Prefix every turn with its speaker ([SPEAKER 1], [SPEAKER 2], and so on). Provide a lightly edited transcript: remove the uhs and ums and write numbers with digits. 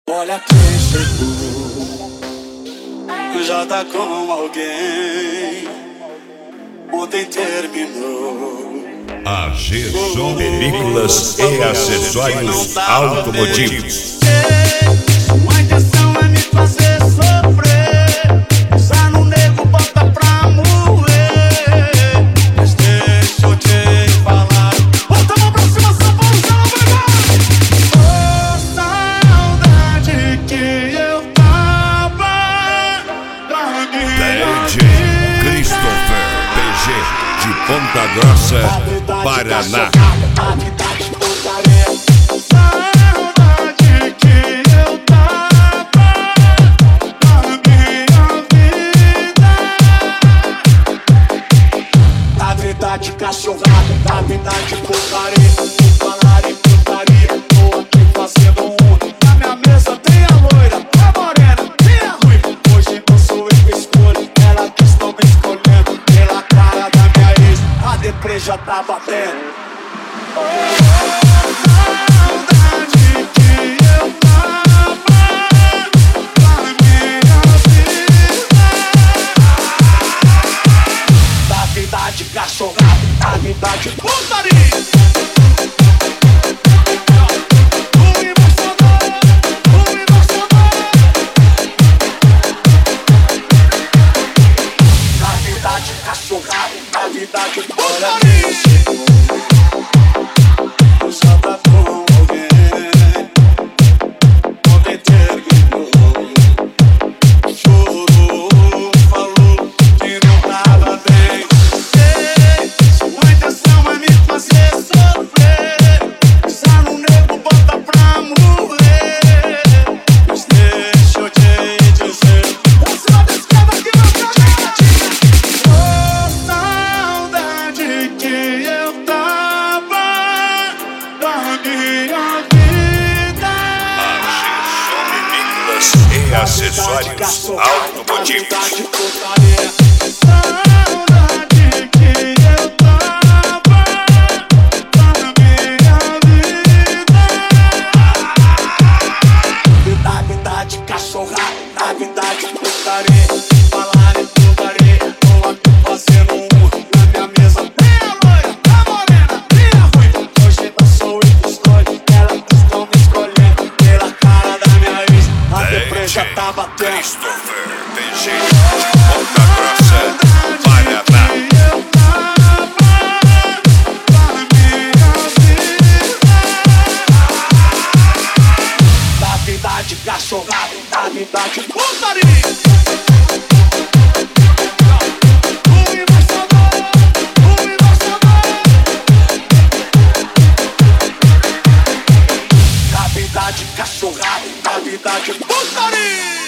[SPEAKER 1] Olha quem chegou, já tá com alguém. Ontem terminou.
[SPEAKER 2] AG Som Películas e Acessórios Automotivos.
[SPEAKER 1] Sua intenção é me fazer sofrer. Pisar no nego, bota pra morrer. Mas deixa eu te falar. Bota a mão pra cima, São Paulo, já não vai mais. Oh, saudade que eu tava da minha
[SPEAKER 2] DJ Christopher PG de Ponta Grossa, Paraná.
[SPEAKER 1] Saudade que eu tava na minha vida. A verdade cachorrada, a verdade putaria. Falar em putaria, tô aqui fazendo Na minha mesa tem a loira, a morena, tem a ruiva. Hoje não sou eu que escolho, ela que estão me escolhendo. Pela cara da minha ex, a deprê já tá batendo. Saudade que eu tava na minha vida. Da vida de cachorrada, da vida de putaria. O emocional. Da vida de cachorrada, da vida de putaria. Já tá com alguém. Ontem terminou. Chorou, falou que não tava bem. Ei, sua intenção é me fazer sofrer. Pisar no nego, bota pra morrer. Mas deixa eu te dizer. Você vai descrever aqui no canal. Oh, saudade que eu tava da minha vida.
[SPEAKER 2] AG Som Películas e Acessórios Automotivos.
[SPEAKER 1] Saudade que eu tava da minha vida. Vida de cachorrada, a vida de putaria. Falar em putaria, tô aqui fazendo Na minha mesa tem a loira, a morena, tem a ruiva. Hoje não sou eu que escolho, ela que estão me escolhendo. Pela cara da minha ex, a deprê já tá batendo.
[SPEAKER 2] Christopher PG de Ponta Grossa, Paraná.
[SPEAKER 1] Eu tava na minha vida. Da vida de cachorrada, da vida de putaria. O emocional. Da vida de cachorrada, da vida de putaria.